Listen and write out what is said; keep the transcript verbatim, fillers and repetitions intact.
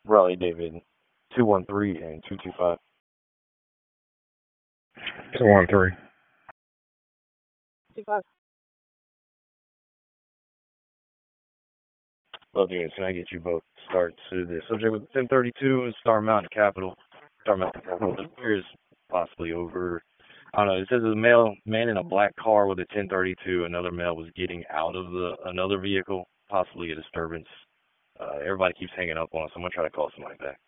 Raleigh David, two one three and two two five. two one three. two five. Love you guys. Can I get you both to start to the subject with ten thirty-two Star Mountain Capital? Star Mountain Capital. The fear is possibly over. I don't know. It says a male man in a black car with a ten thirty-two. Another male was getting out of the another vehicle, possibly a disturbance. Uh, everybody keeps hanging up on us. I'm gonna try to call somebody back.